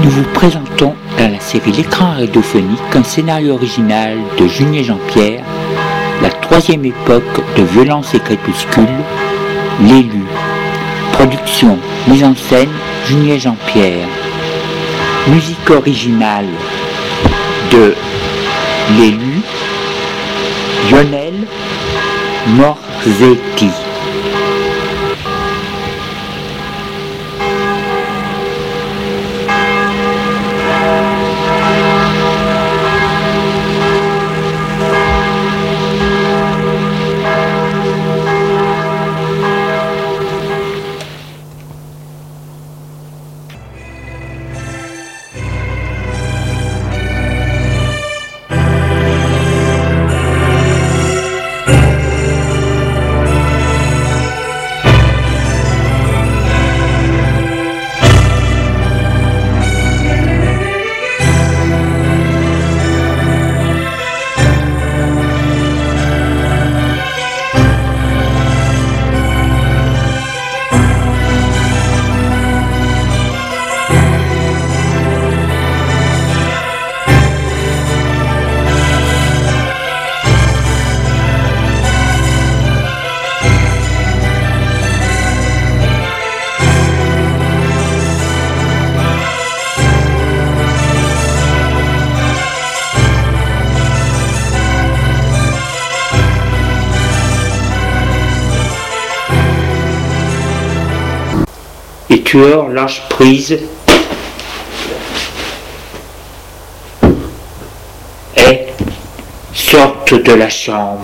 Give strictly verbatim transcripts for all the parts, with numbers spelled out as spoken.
Nous vous présentons dans la série L'écran radiophonique un scénario original de Junier Jean-Pierre, la troisième époque de Violence et Crépuscule, L'élu. Production, mise en scène, Junier Jean-Pierre. Musique originale de L'élu, Lionel Morzetti. Les tueurs lâchent prise et sortent de la chambre.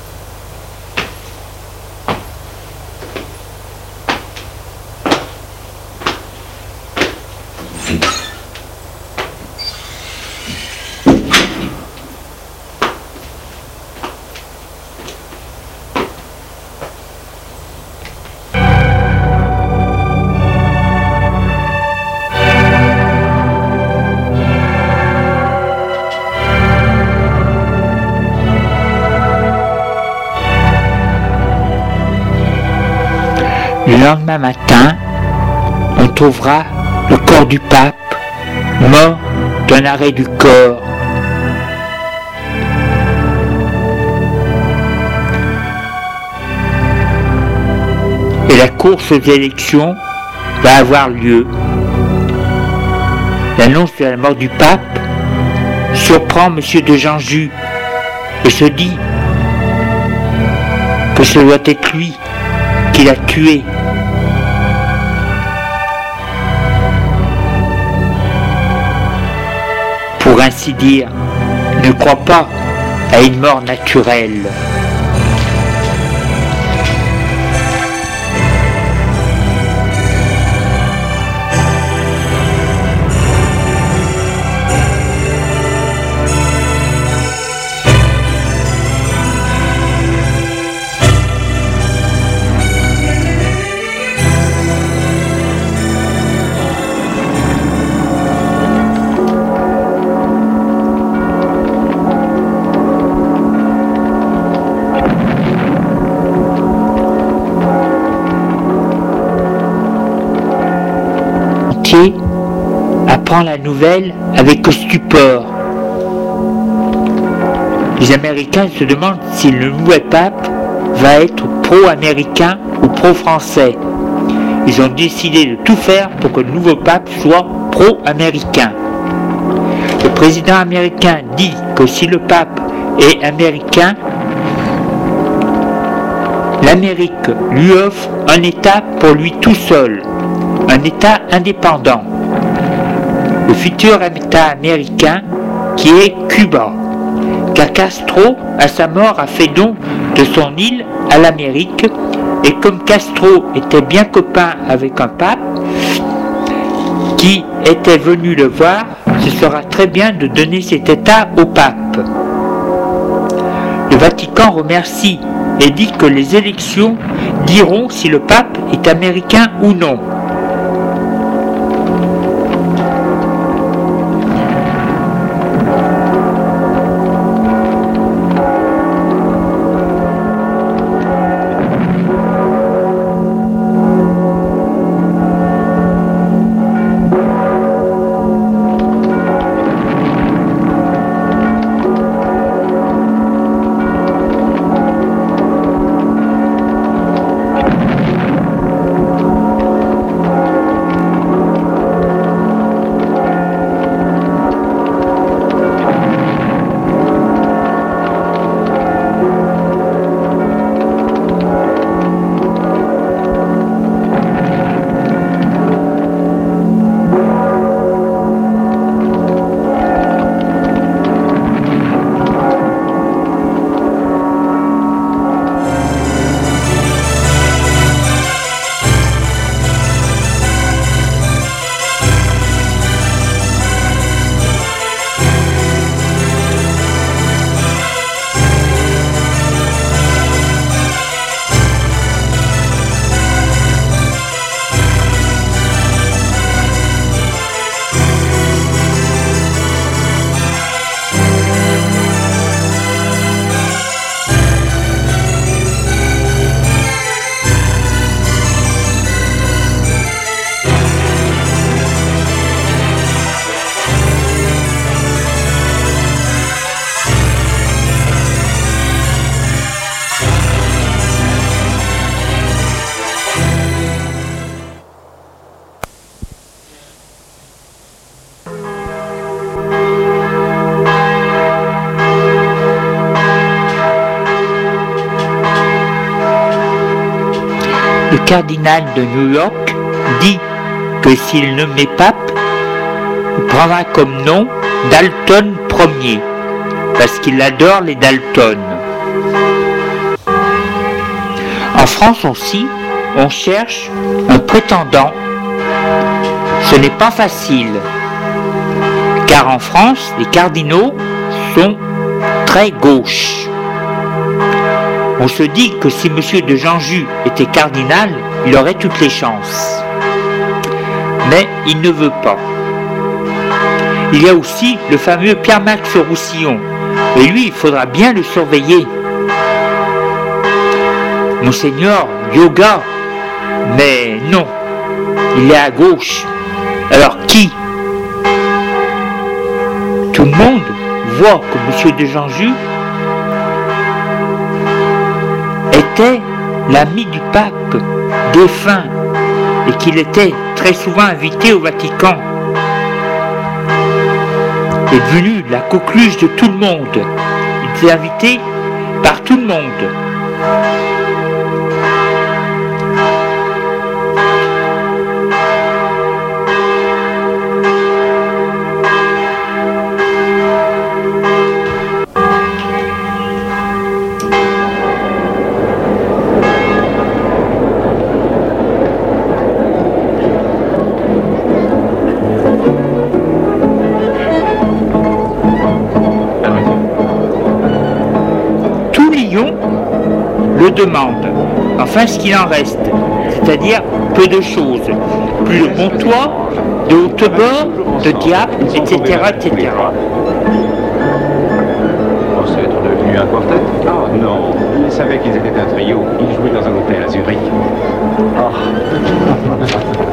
Le lendemain matin, on trouvera le corps du pape, mort d'un arrêt du corps. Et la course aux élections va avoir lieu. L'annonce de la mort du pape surprend M. de Janjus et se dit que ce doit être lui qui l'a tué. Pour ainsi dire, ne crois pas à une mort naturelle. Apprend la nouvelle avec stupeur. Les Américains se demandent si le nouveau pape va être pro-américain ou pro-français. Ils ont décidé de tout faire pour que le nouveau pape soit pro-américain. Le président américain dit que si le pape est américain, l'Amérique lui offre un État pour lui tout seul, un État indépendant. Le futur État américain qui est Cuba, car Castro, à sa mort, a fait don de son île à l'Amérique, et comme Castro était bien copain avec un pape qui était venu le voir, ce sera très bien de donner cet État au pape. Le Vatican remercie et dit que les élections diront si le pape est américain ou non. cardinal de New York, dit que s'il ne met pape, il prendra comme nom Dalton Ier, parce qu'il adore les Dalton. En France aussi, on cherche un prétendant. Ce n'est pas facile, car en France, les cardinaux sont très gauches. On se dit que si M. de Janjou était cardinal, il aurait toutes les chances. Mais il ne veut pas. Il y a aussi le fameux Pierre-Max Roussillon, et lui, il faudra bien le surveiller. Monseigneur Yoga, mais non, il est à gauche. Alors qui? Tout le monde voit que M. de Janjou était l'ami du pape défunt et qu'il était très souvent invité au Vatican. Il est devenu la coqueluche de tout le monde. Il était invité par tout le monde. Le demande, enfin ce qu'il en reste, c'est-à-dire peu de choses, plus de bons toits, de hautes bords, de diaples, et cetera, et cetera. Vous pensez être devenu un quartet? Oh non, ils savaient qu'ils étaient un trio, ils jouaient dans un hôtel à Zurich. Oh.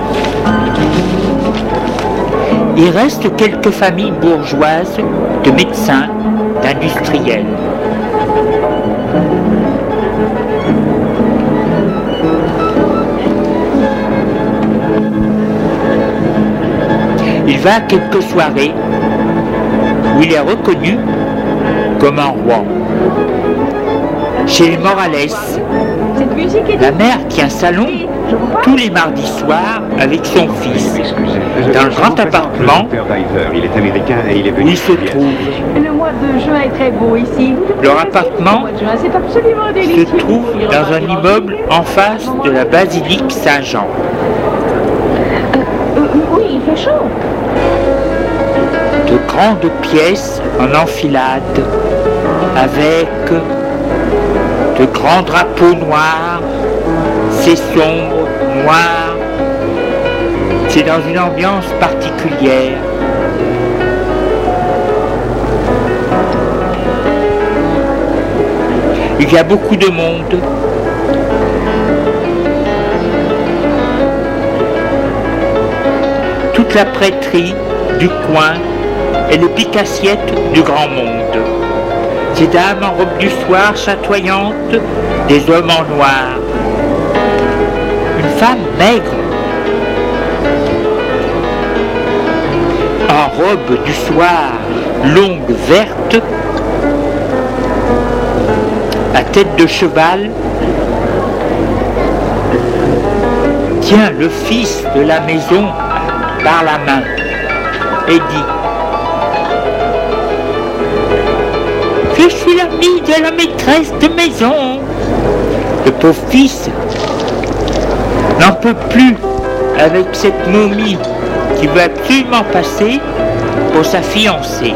Il reste quelques familles bourgeoises, de médecins, d'industriels. Il va à quelques soirées où il est reconnu comme un roi. Chez les Morales, la mère tient salon tous les mardis soirs avec son fils, dans le grand appartement où il se trouve. Le mois de juin est très beau ici. Leur appartement se trouve dans un immeuble en face de la basilique Saint-Jean. Euh, oui, il fait chaud. De grandes pièces en enfilade, avec de grands drapeaux noirs, c'est sombre, noir, c'est dans une ambiance particulière. Il y a beaucoup de monde. Toute la prêtrise du coin et les picassiettes du grand monde. Ces dames en robe du soir chatoyantes, des hommes en noir. Une femme maigre, en robe du soir longue verte, à tête de cheval, tient le fils de la maison par la main et dit: je suis l'ami de la maîtresse de maison. Le pauvre fils n'en peut plus avec cette momie qui veut absolument passer pour sa fiancée.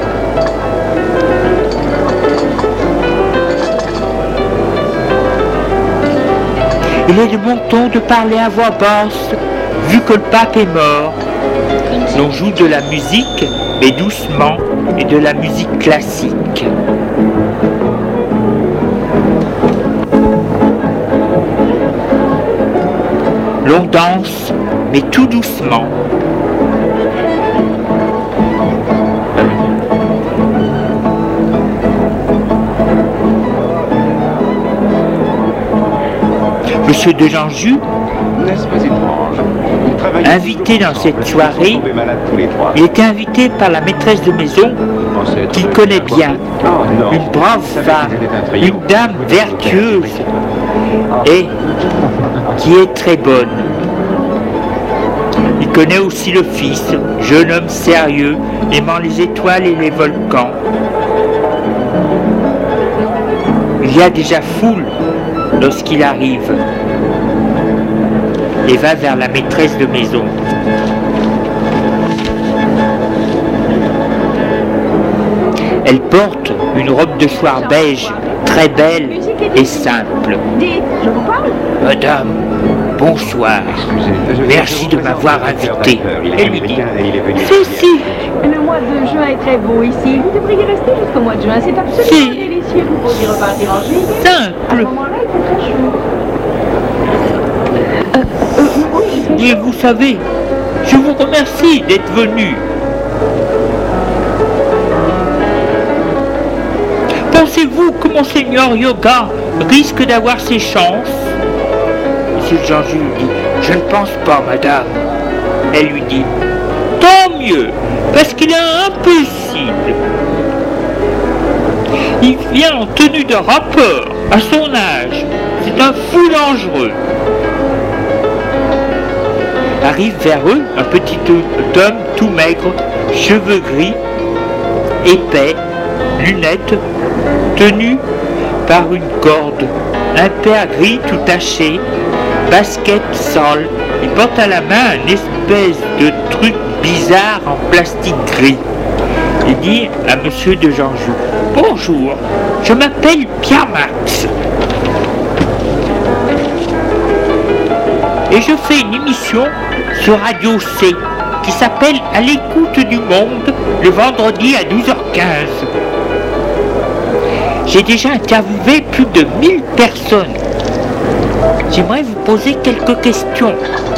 Il est de bon ton de parler à voix basse, vu que le pape est mort. On joue de la musique, mais doucement, et de la musique classique. L'on danse, mais tout doucement. Monsieur de Janjou, invité dans cette soirée, il était invité par la maîtresse de maison qu'il connaît bien, une brave femme, une dame vertueuse, et qui est très bonne. Il connaît aussi le fils, jeune homme sérieux, aimant les étoiles et les volcans. Il y a déjà foule lorsqu'il arrive et va vers la maîtresse de maison. Elle porte une robe de soie beige, très belle et simple. Dites, je vous parle? Madame, bonsoir. Merci de m'avoir invité. Elle lui dit, ceci. Le mois de juin est très beau ici. Vous devriez rester jusqu'au mois de juin. C'est absolument délicieux. Vous pourriez repartir en juillet. À ce Simple. moment-là, il fait très chaud. Euh, euh, oui, il fait Et vous savez, je vous remercie d'être venu. Pensez-vous que Monseigneur Yoga risque d'avoir ses chances? Monsieur Jean-Jules lui dit, je ne pense pas, madame. Elle lui dit, tant mieux, parce qu'il est impossible. Il vient en tenue de rapport, à son âge. C'est un fou dangereux. Arrive vers eux un petit homme tout maigre, cheveux gris, épais, lunettes, tenu par une corde, un père gris tout taché, basket sale, il porte à la main une espèce de truc bizarre en plastique gris. Il dit à monsieur de Janjou, bonjour, je m'appelle Pierre Max. Et je fais une émission sur Radio C qui s'appelle À l'écoute du monde le vendredi à douze heures quinze. J'ai déjà interviewé plus de mille personnes. J'aimerais vous poser quelques questions.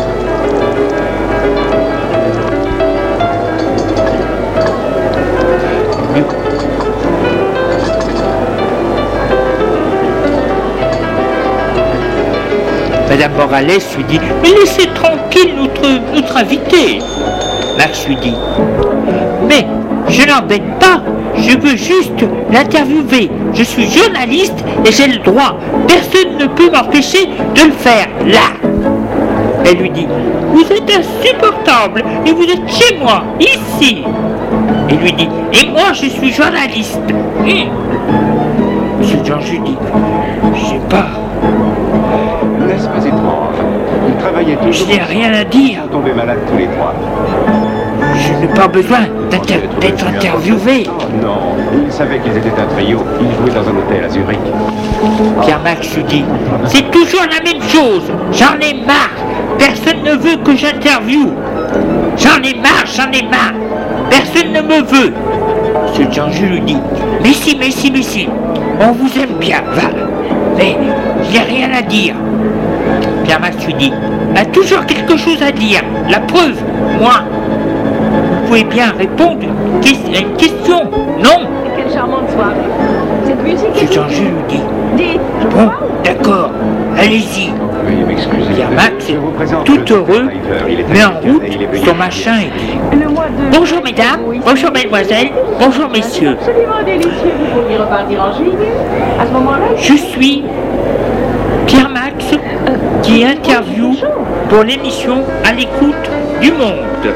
Madame Morales lui dit, mais laissez tranquille notre, notre invité. Max lui dit, mais je n'embête pas, je veux juste l'interviewer. Je suis journaliste et j'ai le droit. Personne ne peut m'empêcher de le faire, là. Elle lui dit, vous êtes insupportable et vous êtes chez moi, ici. Il lui dit, et moi je suis journaliste. Hum. Monsieur Jean-Jules dit, je sais pas. N'est-ce pas étrange? Ils travaillaient Je toujours. n'ai rien à dire. Ils sont tombés malades tous les trois. Je n'ai pas besoin d'inter- d'être interviewé. Oh non, ils savaient qu'ils étaient un trio. Ils jouaient dans un hôtel à Zurich. Pierre Max lui dit, c'est toujours la même chose. J'en ai marre. Personne ne veut que j'interviewe. J'en ai marre, j'en ai marre. Personne ne me veut. Monsieur Jean-Jules lui dit, mais si, mais si, mais si. On vous aime bien, va. Mais il n'y a rien à dire. Pierre Max lui dit, a toujours quelque chose à dire. La preuve, moi. Vous pouvez bien répondre à une question, non? Quelle charmante soirée. Cette musique Monsieur est... Jean-Jules lui dit, Dites, je vous bon, parle? d'accord, allez-y. Veuillez m'excuser. Pierre Max, Je vous présente tout le heureux, driver. Il est met en américain route et il est venu son ici. machin et dit, Le mois de... bonjour mesdames, Oui. bonjour mesdemoiselles, bonjour messieurs. C'est absolument délicieux. Vous pourriez repartir en juillet. À ce moment-là, il Je suis Pierre Max qui interviewe pour l'émission À l'écoute du monde.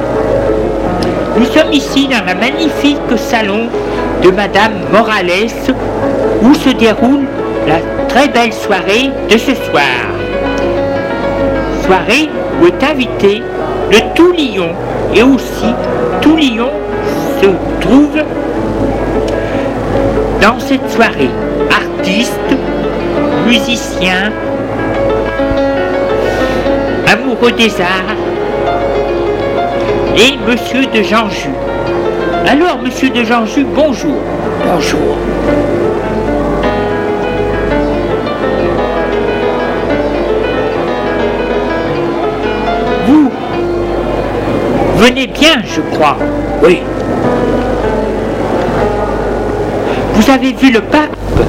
Nous sommes ici dans la magnifique salon de Madame Morales où se déroule la très belle soirée de ce soir. Soirée où est invité le Tout Lyon et aussi Tout Lyon se trouve dans cette soirée. Artistes, musiciens, amoureux des arts et Monsieur de Janjou. Alors, Monsieur de Janjou, bonjour. Bonjour. Vous venez bien, je crois. Oui. Vous avez vu le pape?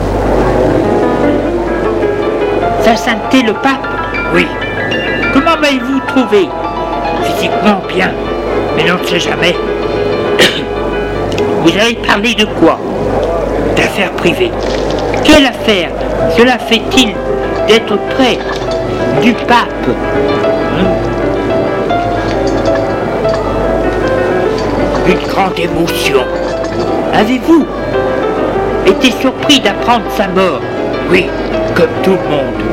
Sa sainteté le pape? Oui. Comment m'avez-vous trouvé? Physiquement bien, mais on ne sait jamais. Vous avez parlé de quoi? D'affaires privées. Quelle affaire? Cela fait-il d'être près du pape. Hein? Une grande émotion. Avez-vous été surpris d'apprendre sa mort? Oui, comme tout le monde.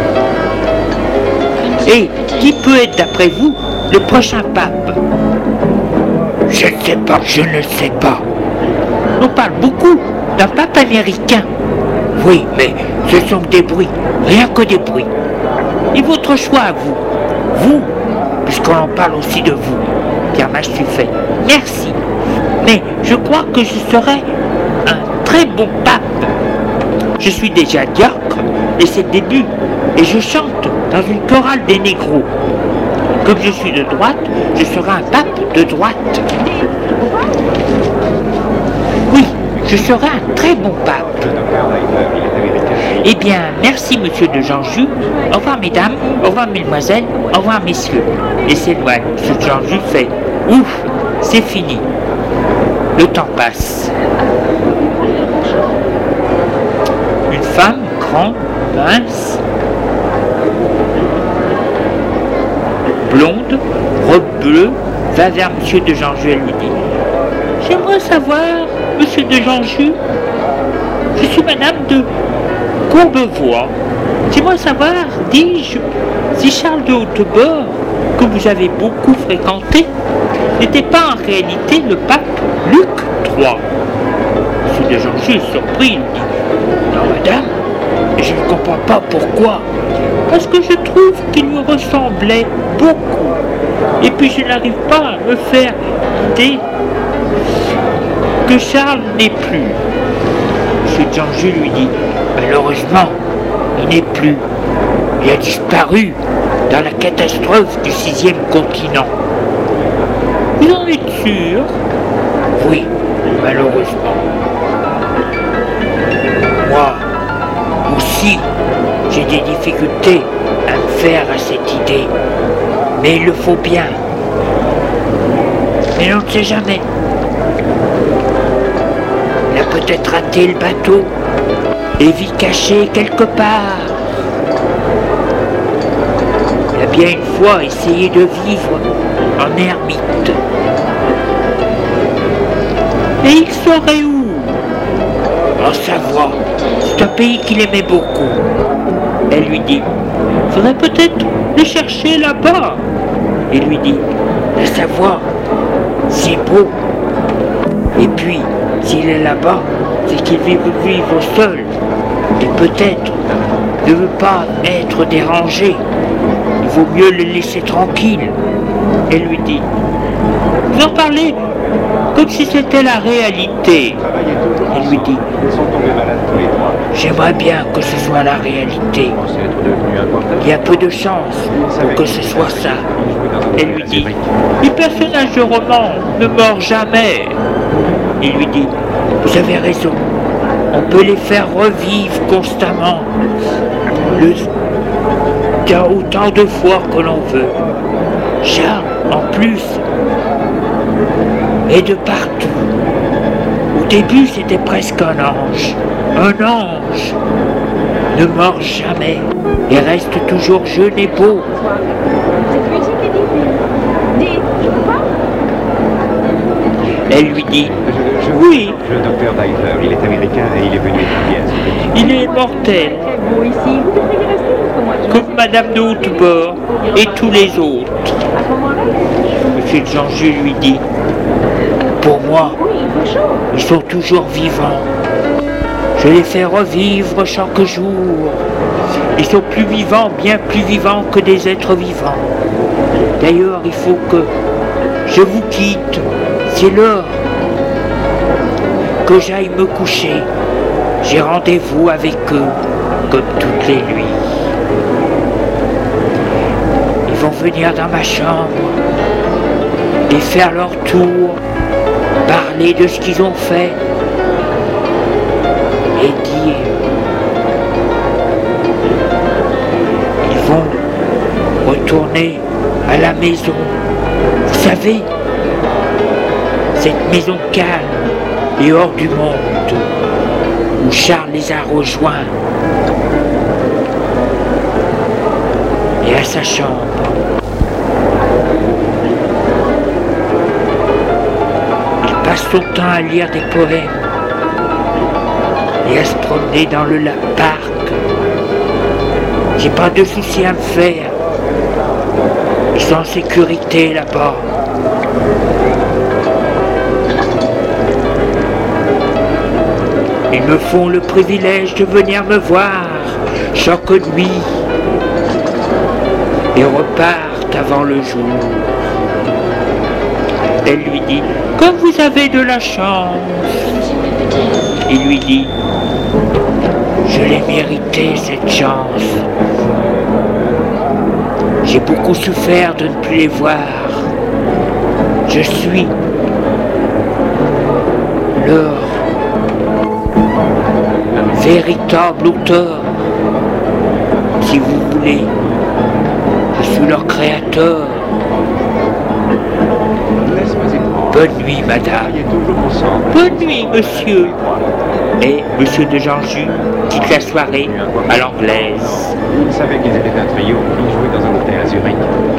Et qui peut être, d'après vous, le prochain pape? Je ne sais pas, je ne sais pas. On parle beaucoup d'un pape américain. Oui, mais ce sont que des bruits, rien que des bruits. Et votre choix à vous? Vous, puisqu'on en parle aussi de vous, Pierre Machuffet. Merci. Mais je crois que je serai un très bon pape. Je suis déjà diacre, et c'est le début, et je chante dans une chorale des négros. Comme je suis de droite, je serai un pape de droite. Oui, je serai un très bon pape. Eh bien, merci monsieur de Jeanjus. Au revoir mesdames, au revoir mesdemoiselles, au revoir messieurs. Et s'éloigne. Monsieur de Jeanjus fait ouf, c'est fini. Le temps passe. Une femme grande, mince, blonde, robe bleue, va vers monsieur de Jeanjus et lui dit: j'aimerais savoir, monsieur de Jeanjus, je suis madame de Courbevoie. J'aimerais savoir, dis-je, si Charles de Hautebord, que vous avez beaucoup fréquenté, n'était pas en réalité le pape Luc trois. Monsieur de Jeanjus est surpris, il dit: non madame, et je ne comprends pas pourquoi. Parce que je trouve qu'il lui ressemblait beaucoup. Et puis je n'arrive pas à me faire l'idée que Charles n'est plus. Monsieur de Jeanjus lui dit: malheureusement, il n'est plus. Il a disparu dans la catastrophe du sixième continent. Vous en êtes sûr? Oui, malheureusement. Moi aussi, j'ai des difficultés à me faire à cette idée. Mais il le faut bien. Mais on ne sait jamais. Il a peut-être raté le bateau et vit caché quelque part. Il a bien une fois essayé de vivre en ermite. Et il serait où? En Savoie. C'est un pays qu'il aimait beaucoup. Elle lui dit: faudrait peut-être le chercher là-bas. Il lui dit: la Savoie, c'est beau. Et puis, s'il est là-bas, c'est qu'il veut vivre seul. Et peut-être ne veut pas être dérangé. Il vaut mieux le laisser tranquille. Elle lui dit: vous en parlez comme si c'était la réalité. Il lui dit: j'aimerais bien que ce soit la réalité. Il y a peu de chance pour que ce soit ça. Elle lui dit: les personnages de roman ne meurent jamais. Il lui dit: vous avez raison. On peut les faire revivre constamment. Le... autant de fois que l'on veut. Charles, en plus, et de partout. Au début, c'était presque un ange. Un ange ne meurt jamais et reste toujours jeune et beau. Cette musique est divine. Dis, je peux pas? Elle lui dit: Je, je, oui. Le docteur Deichler, il est américain et il est venu étudier à ce pays. Il est mortel, Très beau ici. Vous devriez rester jusqu'au mois de juin. comme Madame de Hautebord et tous les autres. À ce moment-là, Monsieur de Jeanjus lui dit: pour moi, oui, il fait chaud. ils sont toujours vivants. Je les fais revivre chaque jour. Ils sont plus vivants, bien plus vivants que des êtres vivants. D'ailleurs, il faut que je vous quitte. C'est l'heure que j'aille me coucher. J'ai rendez-vous avec eux, comme toutes les nuits. Ils vont venir dans ma chambre et faire leur tour, parler de ce qu'ils ont fait et dire. Ils vont retourner à la maison. Vous savez, cette maison calme et hors du monde où Charles les a rejoints. et à sa chambre. Il passe son temps à lire des poèmes et à se promener dans le parc. J'ai pas de soucis à me faire. Ils sont en sécurité là-bas. Ils me font le privilège de venir me voir chaque nuit et repartent avant le jour. Elle lui dit, comme vous avez de la chance. Il lui dit, je l'ai mérité cette chance. J'ai beaucoup souffert de ne plus les voir. Je suis leur véritable auteur, si vous voulez. Je suis leur créateur. Bonne nuit, madame. Bonne nuit, monsieur. Et monsieur de Janjus quitte la soirée à l'anglaise. Il savait qu'ils étaient un trio. Ils jouaient dans un hôtel à Zurich.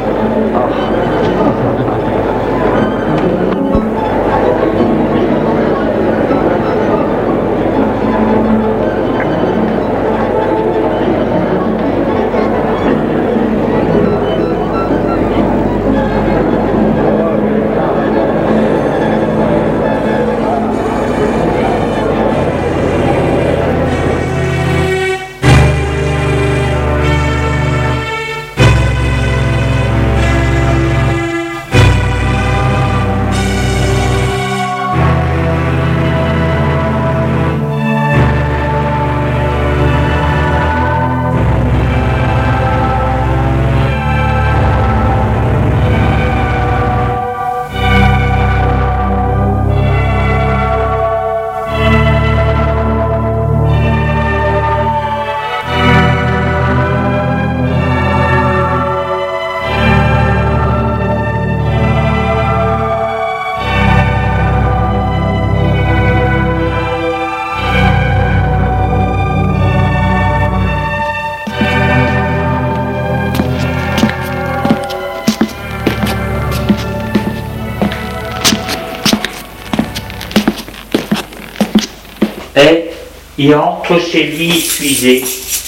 Et il entre chez lui épuisé.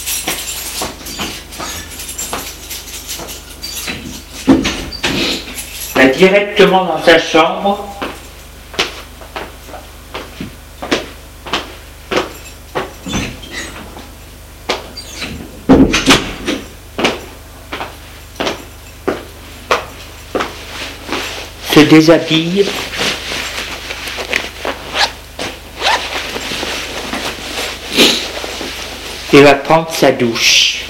Va directement dans sa chambre. Se déshabille. Et va prendre sa douche.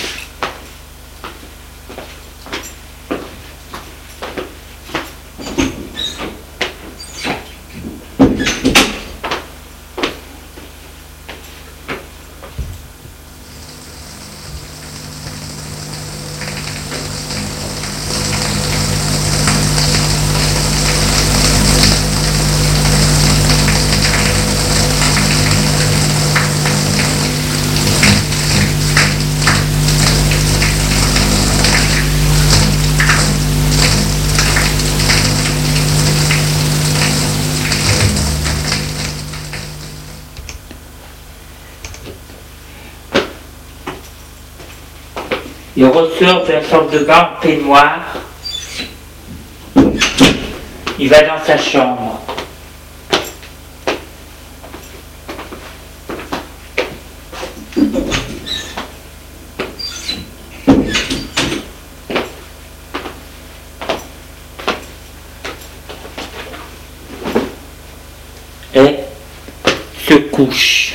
Il ressort d'une sorte de bain peignoir. Il va dans sa chambre. Et se couche.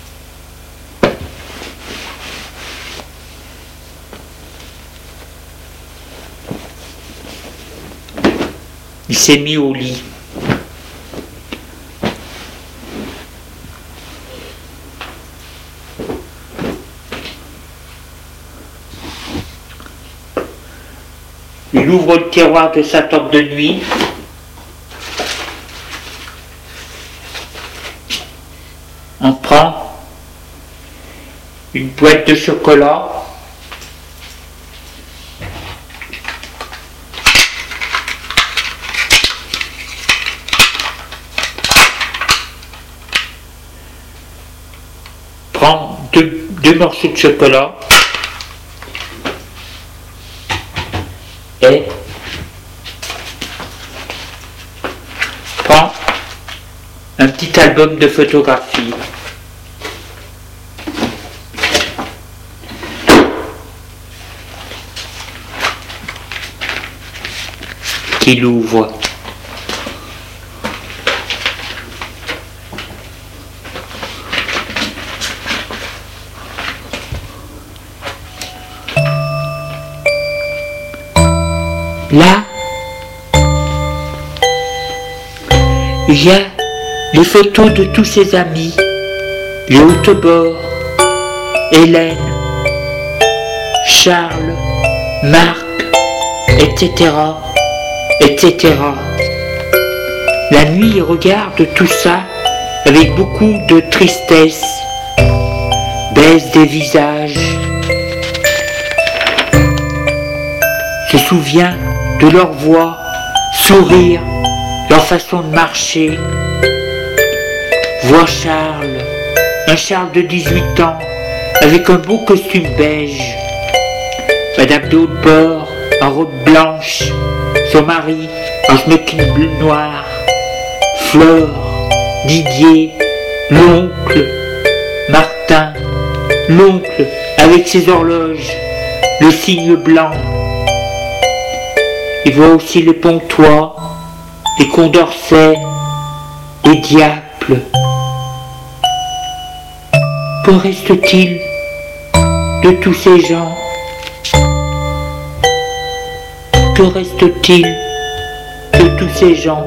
Il s'est mis au lit. Il ouvre le tiroir de sa tente de nuit. On prend une boîte de chocolat deux morceaux de chocolat et prend un petit album de photographie. Qu'il ouvre. Là, il y a les photos de tous ses amis, les Haute-Bord, Hélène, Charles, Marc, et cetera, et cetera. La nuit, il regarde tout ça avec beaucoup de tristesse, baisse des visages, se souvient de leur voix, sourire, leur façon de marcher. Voit Charles, un Charles de dix-huit ans, avec un beau costume beige. Madame de Haute-Bord, en robe blanche, son mari, en smoking bleu noir. Flore, Didier, l'oncle, Martin, l'oncle avec ses horloges, le cygne blanc. Il voit aussi les Pontois, les Condorcet, les Diaples. Que reste-t-il de tous ces gens? Que reste-t-il de tous ces gens?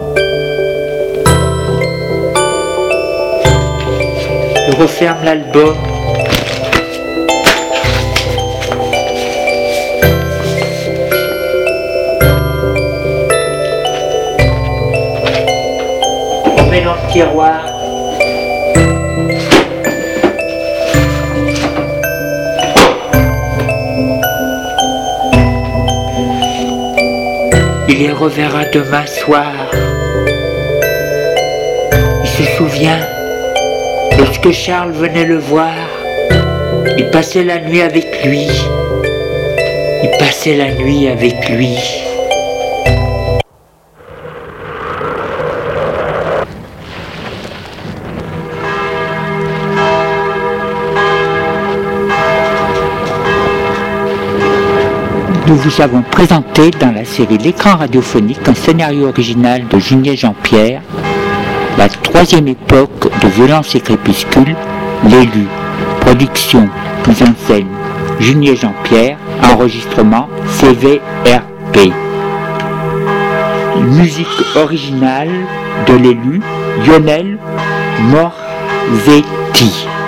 Il referme l'album. On met dans le tiroir. Il les reverra demain soir. Il se souvient, lorsque Charles venait le voir, il passait la nuit avec lui. Il passait la nuit avec lui. Nous vous avons présenté dans la série L'écran radiophonique un scénario original de Junier Jean-Pierre, la troisième époque de Violence et Crépuscule, l'élu. Production, mise en scène, Junier Jean-Pierre, enregistrement C V R P. Musique originale de l'élu, Lionel Morzetti.